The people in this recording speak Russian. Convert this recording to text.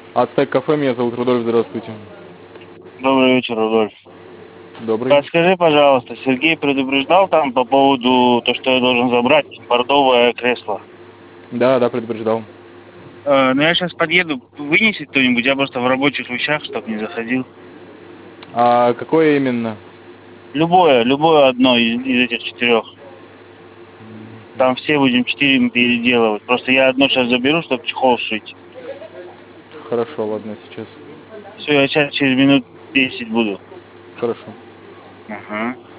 Ацтек кафе, меня зовут Рудольф, здравствуйте. Добрый вечер, Рудольф. Добрый. Подскажи, пожалуйста, Сергей предупреждал там по поводу того, что я должен забрать бордовое кресло? Да, предупреждал. Ну я сейчас подъеду, вынесет кто-нибудь, я просто в рабочих вещах, чтобы не заходил. А какое именно? Любое одно из этих 4. Там все будем 4 переделывать. Просто я одно сейчас заберу, чтобы чехол сшить. Хорошо, ладно, сейчас. Все, я сейчас через минут 10 буду. Хорошо. Ага.